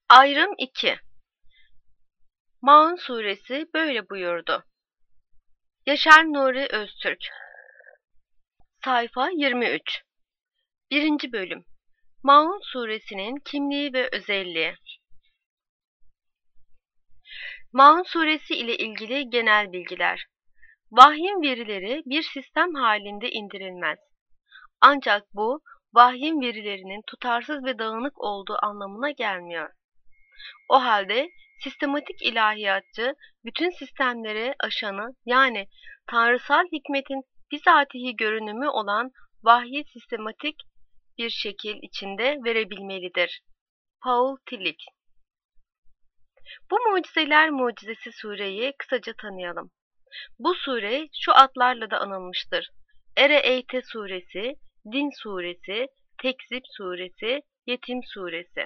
Ayrım 2. Maun suresi böyle buyurdu. Yaşar Nuri Öztürk. Sayfa 23. 1. bölüm. Maun suresinin kimliği ve özelliği. Maun suresi ile ilgili genel bilgiler. Vahyin verileri bir sistem halinde indirilmez. Ancak bu, vahyin verilerinin tutarsız ve dağınık olduğu anlamına gelmiyor. O halde sistematik ilahiyatçı, bütün sistemleri aşanı yani tanrısal hikmetin bizatihi görünümü olan vahyi sistematik bir şekil içinde verebilmelidir. Paul Tillich. Bu Mucizeler Mucizesi sureyi kısaca tanıyalım. Bu sure şu adlarla da anılmıştır. Ere-Eyte suresi, Din suresi, Tekzip suresi, Yetim suresi.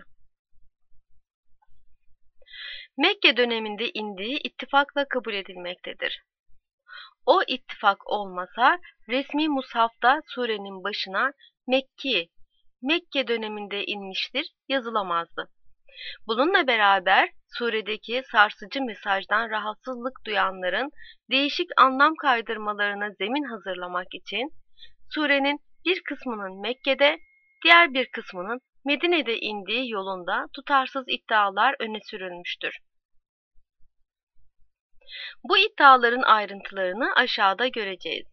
Mekke döneminde indiği ittifakla kabul edilmektedir. O ittifak olmasa resmi mushafta surenin başına Mekke döneminde inmiştir yazılamazdı. Bununla beraber suredeki sarsıcı mesajdan rahatsızlık duyanların değişik anlam kaydırmalarına zemin hazırlamak için surenin bir kısmının Mekke'de, diğer bir kısmının Medine'de indiği yolunda tutarsız iddialar öne sürülmüştür. Bu iddiaların ayrıntılarını aşağıda göreceğiz.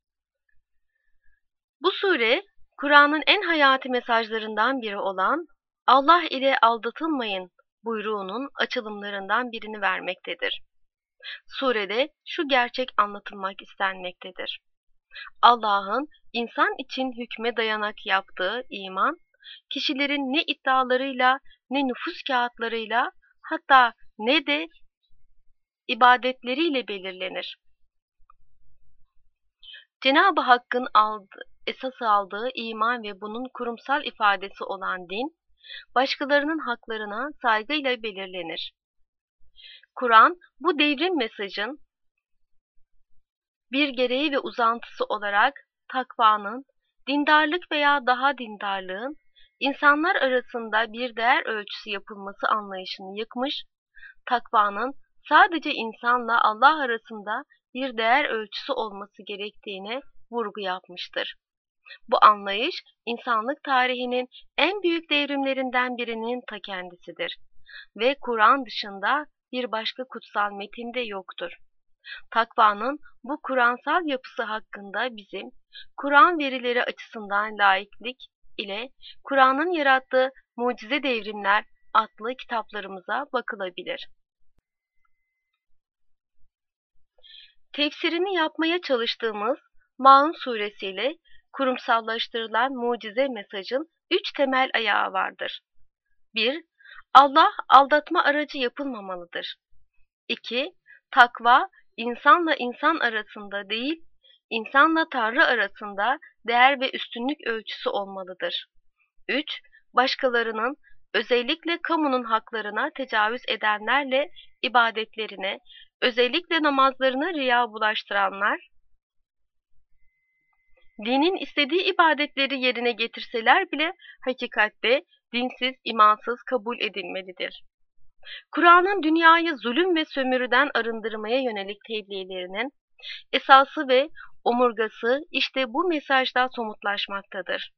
Bu sure, Kur'an'ın en hayati mesajlarından biri olan Allah ile aldatılmayın buyruğunun açılımlarından birini vermektedir. Surede şu gerçek anlatılmak istenmektedir. Allah'ın insan için hükme dayanak yaptığı iman, kişilerin ne iddialarıyla, ne nüfus kağıtlarıyla, hatta ne de ibadetleriyle belirlenir. Cenab-ı Hakk'ın esas aldığı iman ve bunun kurumsal ifadesi olan din, başkalarının haklarına saygıyla belirlenir. Kur'an, bu devrim mesajın bir gereği ve uzantısı olarak takvanın, dindarlık veya daha dindarlığın, insanlar arasında bir değer ölçüsü yapılması anlayışını yıkmış, takvanın sadece insanla Allah arasında bir değer ölçüsü olması gerektiğine vurgu yapmıştır. Bu anlayış, insanlık tarihinin en büyük devrimlerinden birinin ta kendisidir ve Kur'an dışında bir başka kutsal metinde yoktur. Takvanın bu Kur'ansal yapısı hakkında bizim, Kur'an verileri açısından laiklik ile Kur'an'ın yarattığı Mucize Devrimler adlı kitaplarımıza bakılabilir. Tefsirini yapmaya çalıştığımız Maun suresiyle kurumsallaştırılan mucize mesajın 3 temel ayağı vardır. 1. Allah aldatma aracı yapılmamalıdır. 2. Takva, insanla insan arasında değil, insanla Tanrı arasında değer ve üstünlük ölçüsü olmalıdır. 3. Başkalarının, özellikle kamunun haklarına tecavüz edenlerle ibadetlerine, özellikle namazlarına riya bulaştıranlar, dinin istediği ibadetleri yerine getirseler bile hakikatte dinsiz, imansız kabul edilmelidir. Kur'an'ın dünyayı zulüm ve sömürüden arındırmaya yönelik tebliğlerinin esası ve omurgası işte bu mesajda somutlaşmaktadır.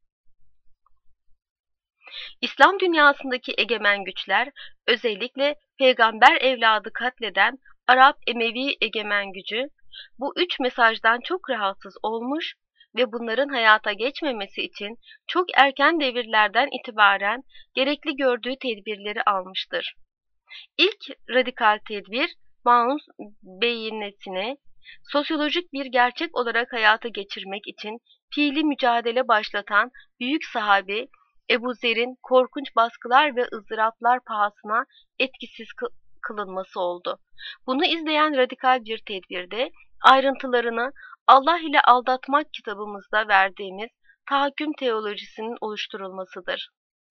İslam dünyasındaki egemen güçler, özellikle peygamber evladı katleden Arap Emevi egemen gücü, bu 3 mesajdan çok rahatsız olmuş ve bunların hayata geçmemesi için çok erken devirlerden itibaren gerekli gördüğü tedbirleri almıştır. İlk radikal tedbir, Maun beyinesini sosyolojik bir gerçek olarak hayata geçirmek için fiili mücadele başlatan büyük sahabi Ebu Zer'in korkunç baskılar ve ızdıraplar pahasına etkisiz kılınması oldu. Bunu izleyen radikal bir tedbirde ayrıntılarını Allah ile Aldatmak kitabımızda verdiğimiz tahakküm teolojisinin oluşturulmasıdır.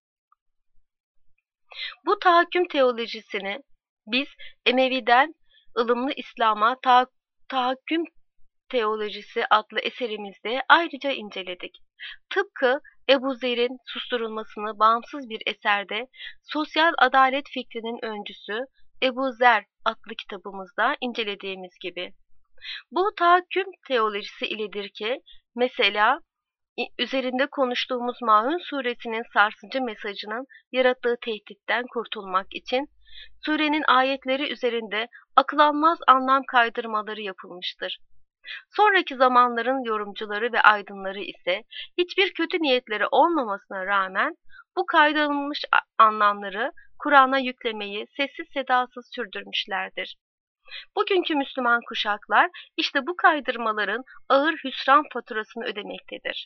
Bu tahakküm teolojisini biz Emevi'den ılımlı İslam'a tahakküm teolojisi adlı eserimizde ayrıca inceledik. Tıpkı Ebu Zer'in susturulmasını bağımsız bir eserde sosyal adalet fikrinin öncüsü Ebu Zer adlı kitabımızda incelediğimiz gibi. Bu tahakküm teolojisi iledir ki mesela üzerinde konuştuğumuz Maun suresinin sarsıcı mesajının yarattığı tehditten kurtulmak için surenin ayetleri üzerinde akıl almaz anlam kaydırmaları yapılmıştır. Sonraki zamanların yorumcuları ve aydınları ise hiçbir kötü niyetleri olmamasına rağmen bu kaydırılmış anlamları Kur'an'a yüklemeyi sessiz sedasız sürdürmüşlerdir. Bugünkü Müslüman kuşaklar işte bu kaydırmaların ağır hüsran faturasını ödemektedir.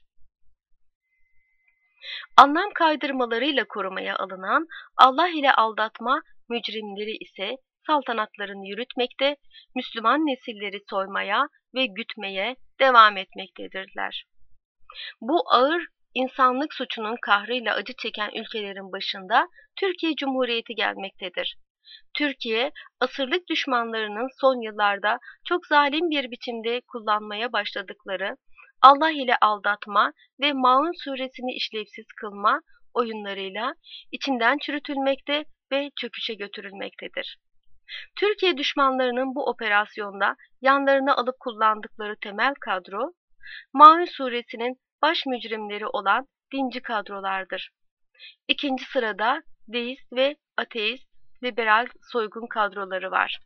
Anlam kaydırmalarıyla korumaya alınan Allah ile aldatma mücrimleri ise saltanatlarını yürütmekte, Müslüman nesilleri soymaya ve gütmeye devam etmektedirler. Bu ağır insanlık suçunun kahrıyla acı çeken ülkelerin başında Türkiye Cumhuriyeti gelmektedir. Türkiye, asırlık düşmanlarının son yıllarda çok zalim bir biçimde kullanmaya başladıkları Allah ile aldatma ve Maun suresini işlevsiz kılma oyunlarıyla içinden çürütülmekte ve çöküşe götürülmektedir. Türkiye düşmanlarının bu operasyonda yanlarına alıp kullandıkları temel kadro, Maun suresinin baş mücrimleri olan dinci kadrolardır. İkinci sırada deist ve ateist, liberal soygun kadroları var.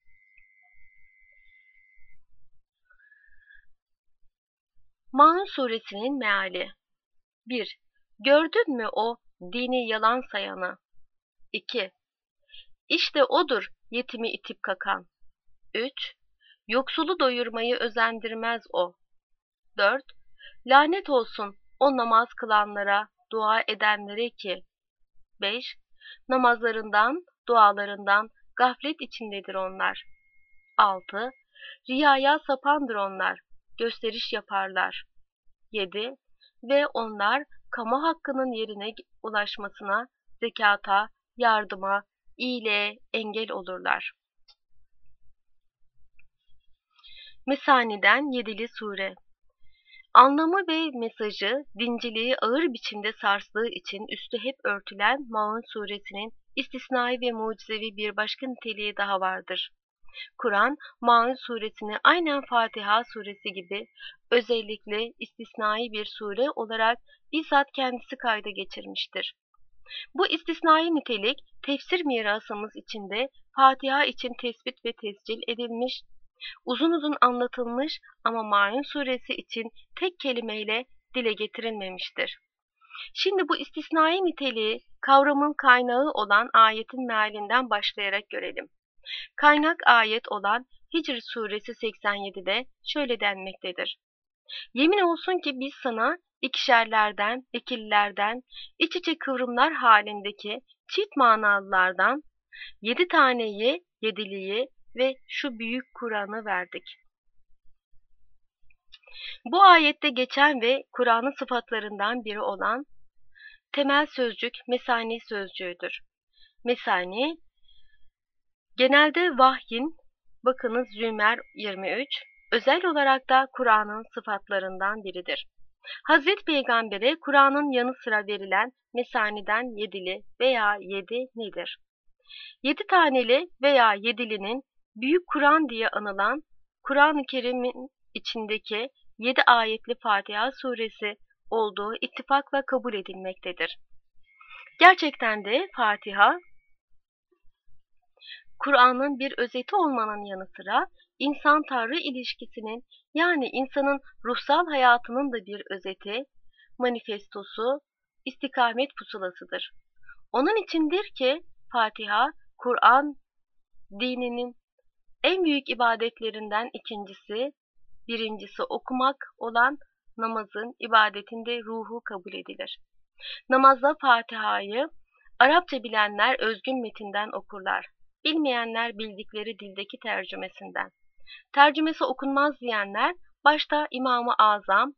Maun suresinin meali 1. Gördün mü o dini yalan sayanı? 2. İşte odur yetimi itip kakan. 3. Yoksulu doyurmayı özendirmez o. 4. Lanet olsun o namaz kılanlara, dua edenlere ki. 5. Namazlarından, dualarından gaflet içindedir onlar. 6. Riyaya sapandır onlar, gösteriş yaparlar. 7. Ve onlar kamu hakkının yerine ulaşmasına, zekata, yardıma, iyiliğe engel olurlar. Mesani'den Yedili Sure. Anlamı ve mesajı dinciliği ağır biçimde sarstığı için üstü hep örtülen Maun suresinin istisnai ve mucizevi bir başka niteliği daha vardır. Kur'an, Maun suresini aynen Fatiha suresi gibi özellikle istisnai bir sure olarak bizzat kendisi kayda geçirmiştir. Bu istisnai nitelik tefsir mirasımız içinde Fatiha için tespit ve tescil edilmiş, uzun uzun anlatılmış ama Maun suresi için tek kelimeyle dile getirilmemiştir. Şimdi bu istisnai niteliği kavramın kaynağı olan ayetin mealinden başlayarak görelim. Kaynak ayet olan Hicr suresi 87'de şöyle denmektedir. Yemin olsun ki biz sana ikişerlerden, ekillerden, iç içe kıvrımlar halindeki çift manalılardan 7 taneyi, yediliği ve şu büyük Kur'an'ı verdik. Bu ayette geçen ve Kur'an'ın sıfatlarından biri olan temel sözcük mesani sözcüğüdür. Mesani, genelde vahyin, bakınız Zümer 23, özel olarak da Kur'an'ın sıfatlarından biridir. Hazreti Peygamber'e Kur'an'ın yanı sıra verilen mesaniden yedili veya yedi nedir? 7 taneli veya yedilinin Büyük Kur'an diye anılan Kur'an-ı Kerim'in içindeki 7 ayetli Fatiha suresi olduğu ittifakla kabul edilmektedir. Gerçekten de Fatiha, Kur'an'ın bir özeti olmanın yanı sıra insan-Tanrı ilişkisinin yani insanın ruhsal hayatının da bir özeti, manifestosu, istikamet pusulasıdır. Onun içindir ki Fatiha, Kur'an dininin en büyük ibadetlerinden ikincisi, birincisi okumak olan namazın ibadetinde ruhu kabul edilir. Namazda Fatiha'yı Arapça bilenler özgün metinden okurlar. Bilmeyenler bildikleri dildeki tercümesinden. Tercümesi okunmaz diyenler başta İmam-ı Azam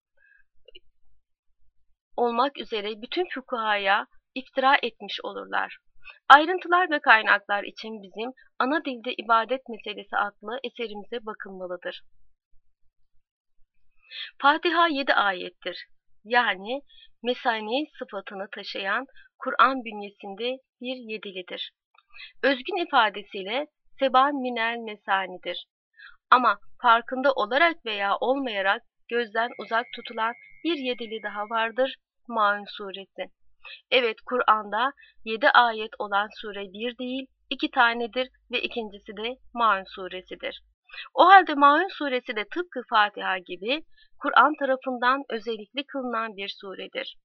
olmak üzere bütün fukahaya iftira etmiş olurlar. Ayrıntılar ve kaynaklar için bizim Ana Dilde İbadet Meselesi adlı eserimize bakılmalıdır. Fatiha 7 ayettir. Yani mesani sıfatını taşıyan Kur'an bünyesinde bir yedilidir. Özgün ifadesiyle seban minel mesanidir. Ama farkında olarak veya olmayarak gözden uzak tutulan bir yedili daha vardır, Maun suresi. Evet, Kur'an'da 7 ayet olan sure bir değil, 2 tanedir ve ikincisi de Maun suresidir. O halde Maun suresi de tıpkı Fatiha gibi Kur'an tarafından özellikle kılınan bir suredir.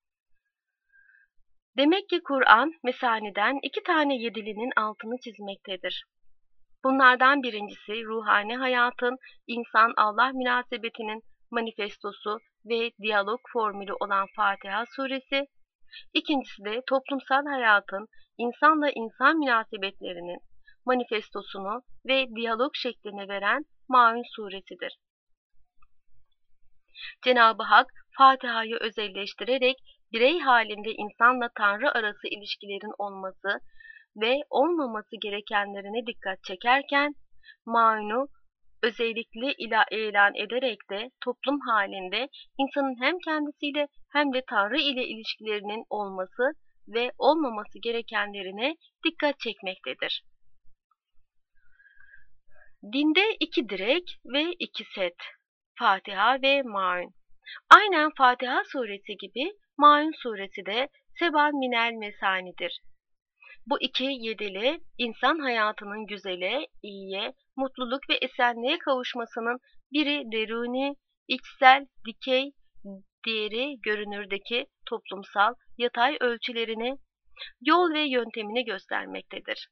Demek ki Kur'an mesaniden 2 tane yedilinin altını çizmektedir. Bunlardan birincisi ruhani hayatın, insan-Allah münasebetinin manifestosu ve diyalog formülü olan Fatiha suresi. İkincisi de toplumsal hayatın, insanla insan münasebetlerinin manifestosunu ve diyalog şeklini veren Maun suresidir. Cenab-ı Hak Fatiha'yı özelleştirerek birey halinde insanla Tanrı arası ilişkilerin olması ve olmaması gerekenlerine dikkat çekerken, Maun'u özellikle ilan ederek de toplum halinde insanın hem kendisiyle hem de Tanrı ile ilişkilerinin olması ve olmaması gerekenlerine dikkat çekmektedir. Dinde 2 direk ve 2 set, Fatiha ve Maun. Aynen Fatiha suresi gibi Maun suresi de seban minel mesanidir. Bu 2 yedili insan hayatının güzele, iyiye, mutluluk ve esenliğe kavuşmasının biri deruni, içsel, dikey, diğeri görünürdeki toplumsal, yatay ölçülerini, yol ve yöntemini göstermektedir.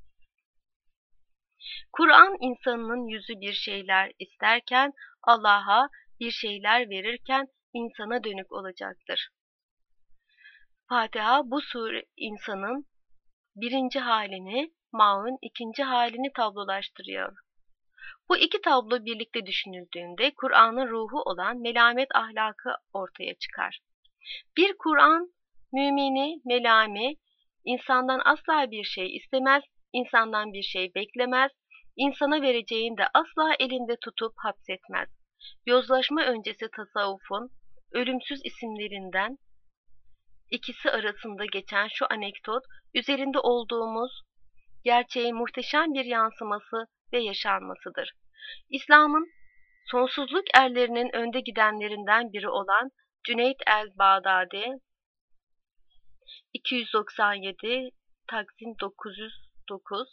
Kur'an insanın yüzü bir şeyler isterken, Allah'a bir şeyler verirken insana dönük olacaktır. Fatiha bu sure insanın birinci halini, Maun ikinci halini tablolaştırıyor. Bu 2 tablo birlikte düşünüldüğünde Kur'an'ın ruhu olan melamet ahlakı ortaya çıkar. Bir Kur'an mümini, melami, insandan asla bir şey istemez, insandan bir şey beklemez, insana vereceğini de asla elinde tutup hapsetmez. Yozlaşma öncesi tasavvufun ölümsüz isimlerinden ikisi arasında geçen şu anekdot, üzerinde olduğumuz gerçeğin muhteşem bir yansıması ve yaşanmasıdır. İslam'ın sonsuzluk erlerinin önde gidenlerinden biri olan Cüneyd el-Bağdadi 297 Taksim 909,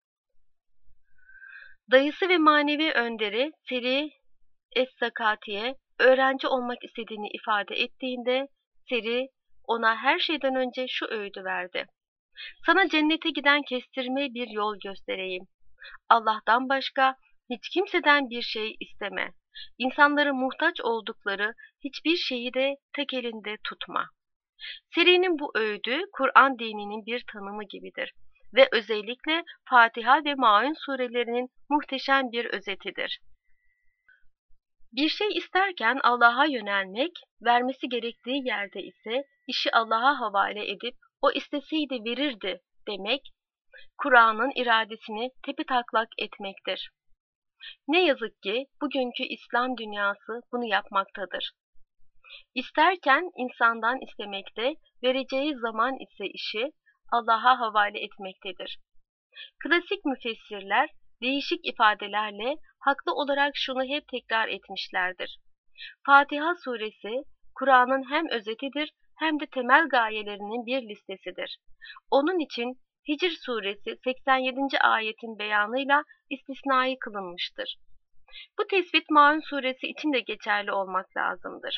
dayısı ve manevi önderi Seri Es-Sakati'ye öğrenci olmak istediğini ifade ettiğinde Seri ona her şeyden önce şu öğüdü verdi: "Sana cennete giden kestirme bir yol göstereyim. Allah'tan başka hiç kimseden bir şey isteme. İnsanların muhtaç oldukları hiçbir şeyi de tek elinde tutma." Serinin bu öğüdü Kur'an dininin bir tanımı gibidir ve özellikle Fatiha ve Maun surelerinin muhteşem bir özetidir. Bir şey isterken Allah'a yönelmek, vermesi gerektiği yerde ise işi Allah'a havale edip o isteseydi verirdi demek, Kur'an'ın iradesini tepetaklak etmektir. Ne yazık ki bugünkü İslam dünyası bunu yapmaktadır. İsterken insandan istemekte, vereceği zaman ise işi Allah'a havale etmektedir. Klasik müfessirler değişik ifadelerle haklı olarak şunu hep tekrar etmişlerdir: Fatiha suresi Kur'an'ın hem özetidir hem de temel gayelerinin bir listesidir. Onun için Hicr suresi 87. ayetin beyanıyla istisnai kılınmıştır. Bu tespit Maun suresi için de geçerli olmak lazımdır.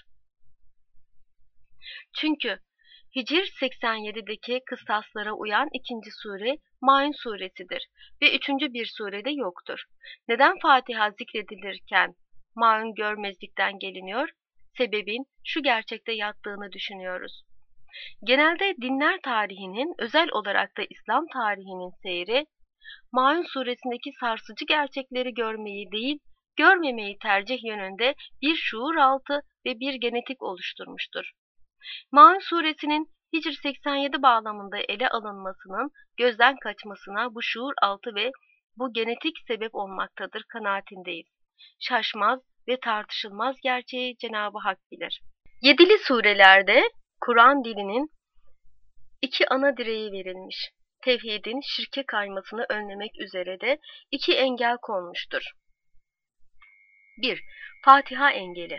Çünkü Hicr 87'deki kıstaslara uyan ikinci sure Maun suresidir ve üçüncü bir surede yoktur. Neden Fatiha zikredilirken Maun görmezlikten geliniyor? Sebebin şu gerçekte yattığını düşünüyoruz. Genelde dinler tarihinin, özel olarak da İslam tarihinin seyri, Maun suresindeki sarsıcı gerçekleri görmeyi değil, görmemeyi tercih yönünde bir şuur altı ve bir genetik oluşturmuştur. Maun suresinin Hicr 87 bağlamında ele alınmasının gözden kaçmasına bu şuur altı ve bu genetik sebep olmaktadır kanaatindeyiz. Şaşmaz ve tartışılmaz gerçeği Cenab-ı Hak bilir. Yedili surelerde Kur'an dininin iki ana direği verilmiş. Tevhidin şirke kaymasını önlemek üzere de iki engel konmuştur. 1. Fatiha engeli.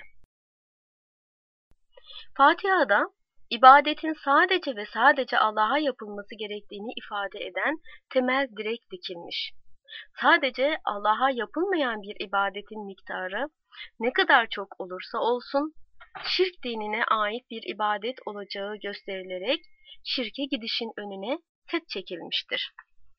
Fatiha'da ibadetin sadece ve sadece Allah'a yapılması gerektiğini ifade eden temel direk dikilmiş. Sadece Allah'a yapılmayan bir ibadetin miktarı ne kadar çok olursa olsun, şirk dinine ait bir ibadet olacağı gösterilerek şirke gidişin önüne set çekilmiştir.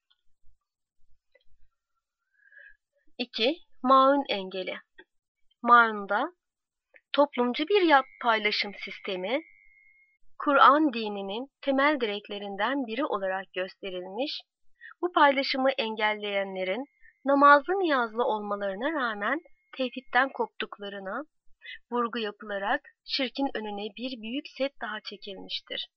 2. Maun engeli. Maun'da toplumcu bir paylaşım sistemi, Kur'an dininin temel direklerinden biri olarak gösterilmiş, bu paylaşımı engelleyenlerin namazlı niyazlı olmalarına rağmen tevhidden koptuklarına vurgu yapılarak şirkin önüne bir büyük set daha çekilmiştir.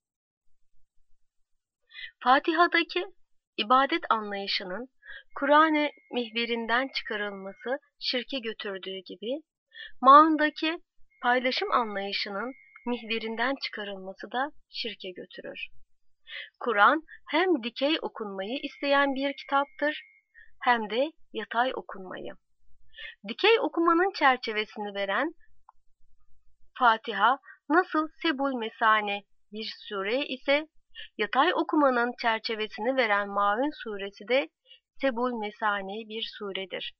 Fatiha'daki ibadet anlayışının Kur'an-ı mihverinden çıkarılması şirke götürdüğü gibi, Maun'daki paylaşım anlayışının mihverinden çıkarılması da şirke götürür. Kur'an hem dikey okunmayı isteyen bir kitaptır, hem de yatay okunmayı. Dikey okumanın çerçevesini veren Fatiha nasıl Sebul Mesane bir sure ise, yatay okumanın çerçevesini veren Maun suresi de Sebul Mesane bir suredir.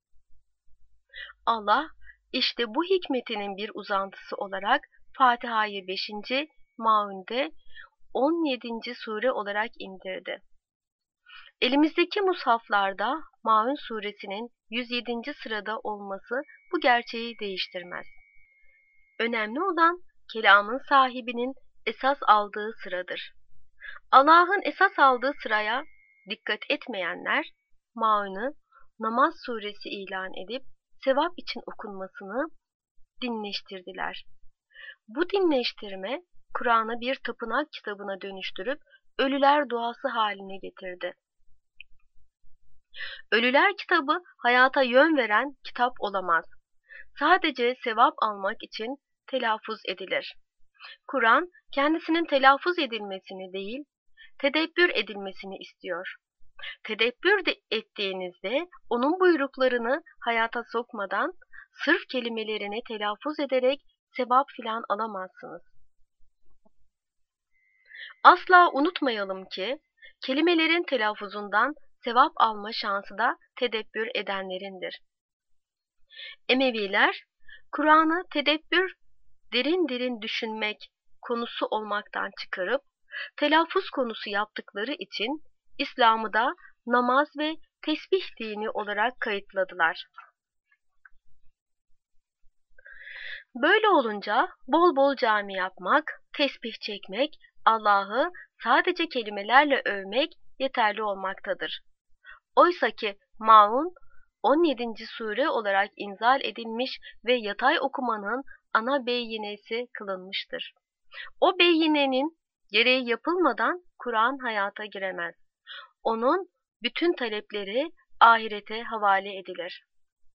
Allah işte bu hikmetinin bir uzantısı olarak Fatiha'yı 5. Maun'de 17. sure olarak indirdi. Elimizdeki mushaflarda Maun suresinin 107. sırada olması bu gerçeği değiştirmez. Önemli olan kelamın sahibinin esas aldığı sıradır. Allah'ın esas aldığı sıraya dikkat etmeyenler Maun'u namaz suresi ilan edip sevap için okunmasını dinleştirdiler. Bu dinleştirme Kur'an'ı bir tapınak kitabına dönüştürüp ölüler duası haline getirdi. Ölüler kitabı hayata yön veren kitap olamaz. Sadece sevap almak için telaffuz edilir. Kur'an kendisinin telaffuz edilmesini değil, tedebbür edilmesini istiyor. Tedebbür ettiğinizde onun buyruklarını hayata sokmadan sırf kelimelerini telaffuz ederek sevap filan alamazsınız. Asla unutmayalım ki kelimelerin telaffuzundan sevap alma şansı da tedebbür edenlerindir. Emeviler Kur'an'ı tedebbür, derin derin düşünmek konusu olmaktan çıkarıp telaffuz konusu yaptıkları için İslam'ı da namaz ve tesbih dini olarak kayıtladılar. Böyle olunca bol bol cami yapmak, tesbih çekmek, Allah'ı sadece kelimelerle övmek yeterli olmaktadır. Oysaki Maun 17. sure olarak inzal edilmiş ve yatay okumanın ana beyinesi kılınmıştır. O beyinenin gereği yapılmadan Kur'an hayata giremez. Onun bütün talepleri ahirete havale edilir.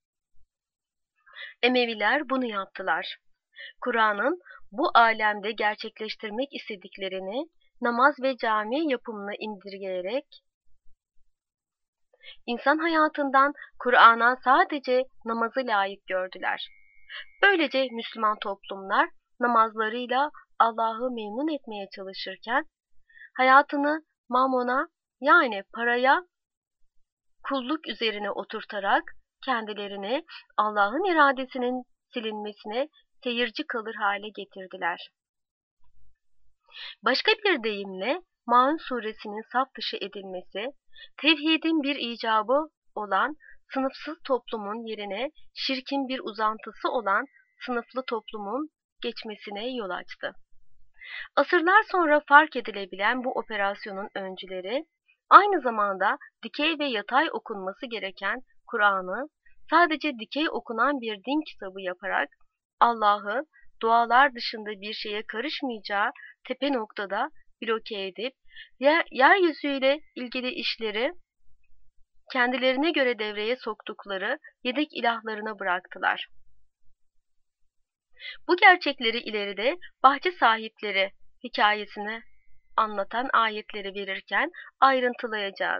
Emeviler bunu yaptılar. Kur'an'ın bu alemde gerçekleştirmek istediklerini namaz ve cami yapımına indirgeyerek insan hayatından Kur'an'a sadece namazı layık gördüler. Böylece Müslüman toplumlar namazlarıyla Allah'ı memnun etmeye çalışırken hayatını mamona yani paraya kulluk üzerine oturtarak kendilerini Allah'ın iradesinin silinmesine seyirci kalır hale getirdiler. Başka bir deyimle Maun suresinin saf dışı edilmesi, tevhidin bir icabı olan sınıfsız toplumun yerine şirkin bir uzantısı olan sınıflı toplumun geçmesine yol açtı. Asırlar sonra fark edilebilen bu operasyonun öncüleri, aynı zamanda dikey ve yatay okunması gereken Kur'an'ı sadece dikey okunan bir din kitabı yaparak Allah'ı dualar dışında bir şeye karışmayacağı tepe noktada bloke edip yeryüzüyle ilgili işleri kendilerine göre devreye soktukları yedek ilahlarına bıraktılar. Bu gerçekleri ileride bahçe sahipleri hikayesini anlatan ayetleri verirken ayrıntılayacağız.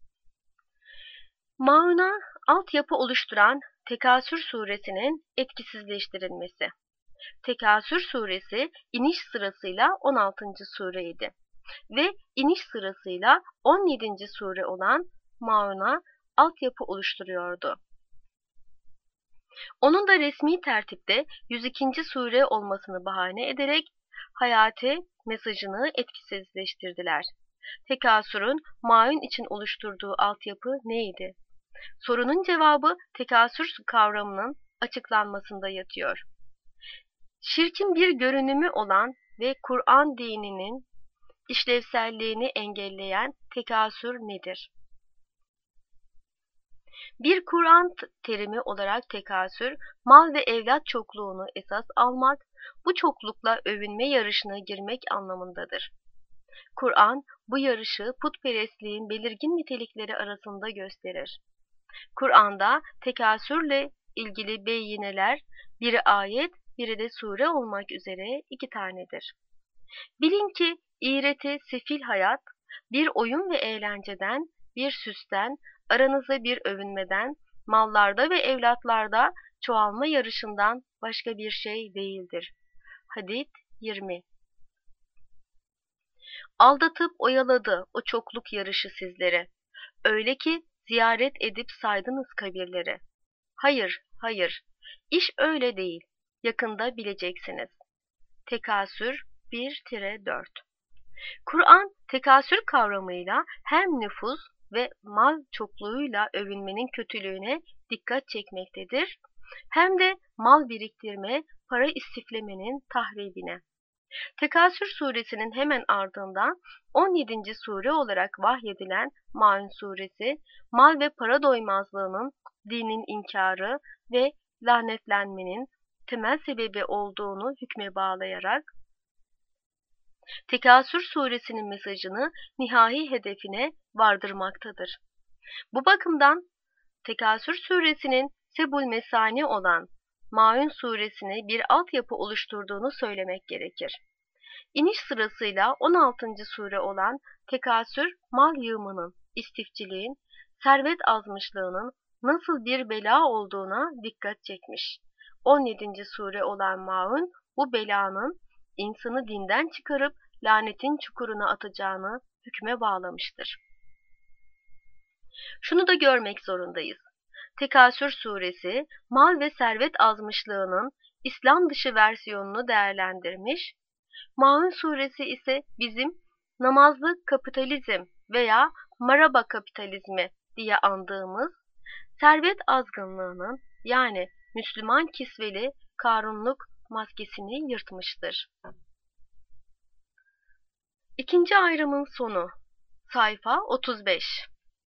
Mauna altyapı oluşturan Tekasür suresinin etkisizleştirilmesi. Tekasür suresi iniş sırasıyla 16. sureydi ve iniş sırasıyla 17. sure olan Mauna altyapı oluşturuyordu. Onun da resmi tertipte 102. sure olmasını bahane ederek hayati mesajını etkisizleştirdiler. Tekasürün Maun için oluşturduğu altyapı neydi? Sorunun cevabı tekasür kavramının açıklanmasında yatıyor. Şirkin bir görünümü olan ve Kur'an dininin işlevselliğini engelleyen tekasür nedir? Bir Kur'an terimi olarak tekasür, mal ve evlat çokluğunu esas almak, bu çoklukla övünme yarışına girmek anlamındadır. Kur'an, bu yarışı putperestliğin belirgin nitelikleri arasında gösterir. Kur'an'da tekasürle ilgili beyineler, biri ayet, biri de sure olmak üzere 2 tanedir. Bilin ki iğreti, sefil hayat, bir oyun ve eğlenceden, bir süsten, aranızda bir övünmeden, mallarda ve evlatlarda çoğalma yarışından başka bir şey değildir. Hadid 20. Aldatıp oyaladı o çokluk yarışı sizleri. Öyle ki ziyaret edip saydınız kabirleri. Hayır, hayır, iş öyle değil. Yakında bileceksiniz. Tekasür 1-4. Kur'an, tekasür kavramıyla hem nüfuz ve mal çokluğuyla övünmenin kötülüğüne dikkat çekmektedir, hem de mal biriktirme, para istiflemenin tahribine. Tekasür suresinin hemen ardından 17. sure olarak vahyedilen Maun suresi, mal ve para doymazlığının dinin inkarı ve lanetlenmenin temel sebebi olduğunu hükme bağlayarak, Tekasür suresinin mesajını nihai hedefine vardırmaktadır. Bu bakımdan Tekasür suresinin Sebul Mesani olan Maun suresine bir altyapı oluşturduğunu söylemek gerekir. İniş sırasıyla 16. sure olan Tekasür, mal yığımının, istifçiliğin, servet azmışlığının nasıl bir bela olduğuna dikkat çekmiş. 17. sure olan Maun, bu belanın insanı dinden çıkarıp lanetin çukuruna atacağını hükme bağlamıştır. Şunu da görmek zorundayız. Tekasür suresi, mal ve servet azmışlığının İslam dışı versiyonunu değerlendirmiş, Maun suresi ise bizim namazlı kapitalizm veya maraba kapitalizmi diye andığımız servet azgınlığının, yani Müslüman kisveli Karunluk maskesini yırtmıştır. İkinci ayrımın sonu. Sayfa 35.